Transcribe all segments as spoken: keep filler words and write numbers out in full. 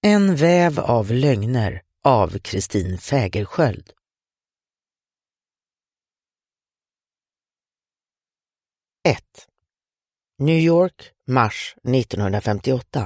En väv av lögner av Kristin Fägerskjöld. ett. New York, mars nittonhundrafemtioåtta.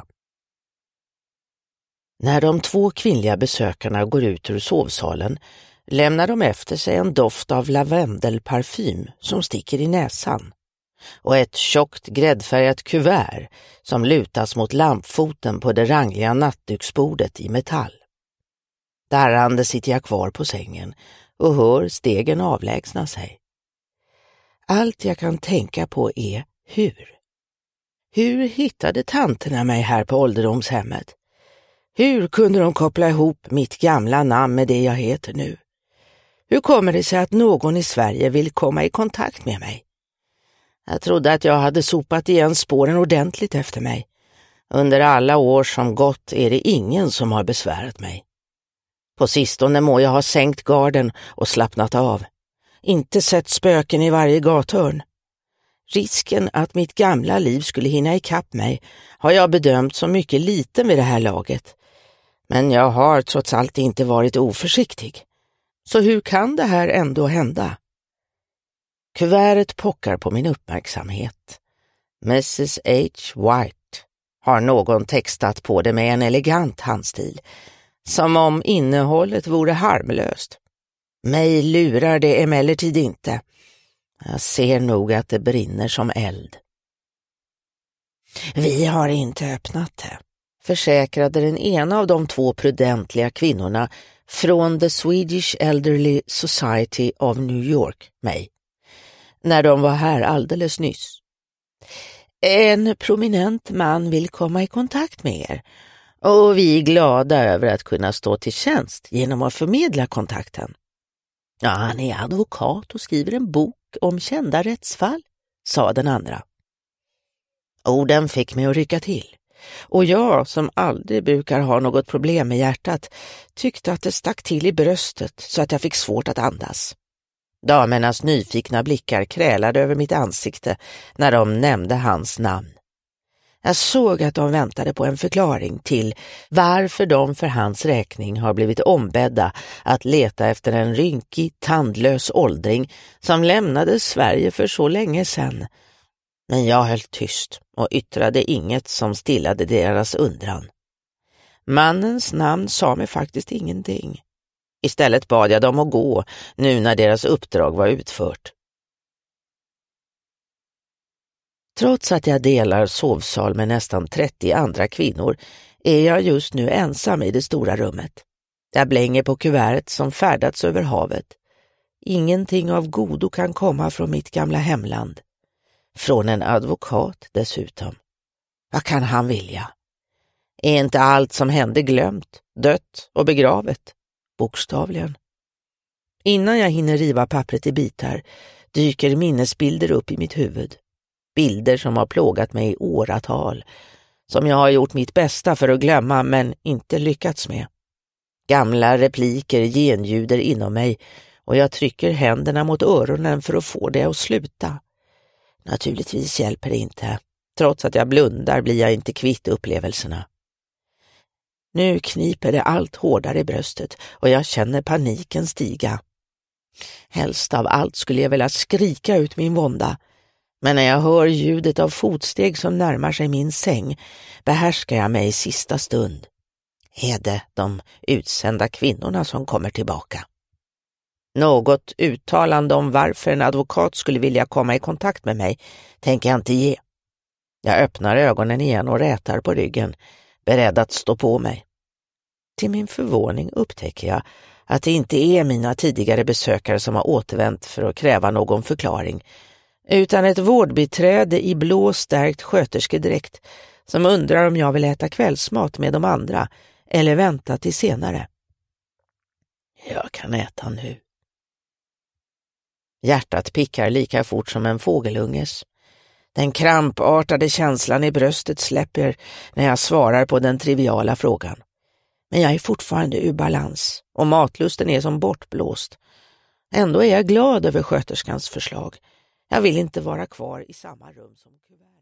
När de två kvinnliga besökarna går ut ur sovsalen lämnar de efter sig en doft av lavendelparfym som sticker i näsan och ett tjockt gräddfärgat kuvert som lutas mot lampfoten på det rangliga nattduksbordet i metall. Darrande sitter jag kvar på sängen och hör stegen avlägsna sig. Allt jag kan tänka på är hur. Hur hittade tanterna mig här på ålderdomshemmet? Hur kunde de koppla ihop mitt gamla namn med det jag heter nu? Hur kommer det sig att någon i Sverige vill komma i kontakt med mig? Jag trodde att jag hade sopat igen spåren ordentligt efter mig. Under alla år som gått är det ingen som har besvärat mig. På sistone må jag ha sänkt garden och slappnat av. Inte sett spöken i varje gathörn. Risken att mitt gamla liv skulle hinna ikapp mig har jag bedömt som mycket liten vid det här laget. Men jag har trots allt inte varit oförsiktig. Så hur kan det här ändå hända? Kuvertet pockar på min uppmärksamhet. missus H. White har någon textat på det med en elegant handstil, som om innehållet vore harmlöst. Mig lurar det emellertid inte. Jag ser nog att det brinner som eld. Vi har inte öppnat det, försäkrade den ena av de två prudentliga kvinnorna från The Swedish Elderly Society of New York mig, när de var här alldeles nyss. En prominent man vill komma i kontakt med er och vi är glada över att kunna stå till tjänst genom att förmedla kontakten. Ja, han är advokat och skriver en bok om kända rättsfall, sa den andra. Orden fick mig att rycka till. Och jag, som aldrig brukar ha något problem med hjärtat, tyckte att det stack till i bröstet så att jag fick svårt att andas. Damernas nyfikna blickar krälade över mitt ansikte när de nämnde hans namn. Jag såg att de väntade på en förklaring till varför de för hans räkning har blivit ombedda att leta efter en rynkig, tandlös åldring som lämnade Sverige för så länge sedan. Men jag höll tyst och yttrade inget som stillade deras undran. Mannens namn sa mig faktiskt ingenting. Istället bad jag dem att gå nu när deras uppdrag var utfört. Trots att jag delar sovsal med nästan trettio andra kvinnor är jag just nu ensam i det stora rummet. Jag blänger på kuvertet som färdats över havet. Ingenting av godo kan komma från mitt gamla hemland. Från en advokat dessutom. Vad kan han vilja? Är inte allt som hände glömt, dött och begravet? Bokstavligen. Innan jag hinner riva pappret i bitar dyker minnesbilder upp i mitt huvud. Bilder som har plågat mig i åratal, som jag har gjort mitt bästa för att glömma men inte lyckats med. Gamla repliker genljuder inom mig och jag trycker händerna mot öronen för att få det att sluta. Naturligtvis hjälper det inte. Trots att jag blundar blir jag inte kvitt upplevelserna. Nu kniper det allt hårdare i bröstet och jag känner paniken stiga. Helst av allt skulle jag vilja skrika ut min vånda. Men när jag hör ljudet av fotsteg som närmar sig min säng behärskar jag mig i sista stund. Är det de utsända kvinnorna som kommer tillbaka? Något uttalande om varför en advokat skulle vilja komma i kontakt med mig tänker jag inte ge. Jag öppnar ögonen igen och rätar på ryggen, beredd att stå på mig. Till min förvåning upptäcker jag att det inte är mina tidigare besökare som har återvänt för att kräva någon förklaring, utan ett vårdbiträde i blå stärkt sköterskedräkt som undrar om jag vill äta kvällsmat med de andra eller vänta till senare. Jag kan äta nu. Hjärtat pickar lika fort som en fågelunges. Den krampartade känslan i bröstet släpper när jag svarar på den triviala frågan. Men jag är fortfarande ur balans och matlusten är som bortblåst. Ändå är jag glad över sköterskans förslag. Jag vill inte vara kvar i samma rum som kuvert.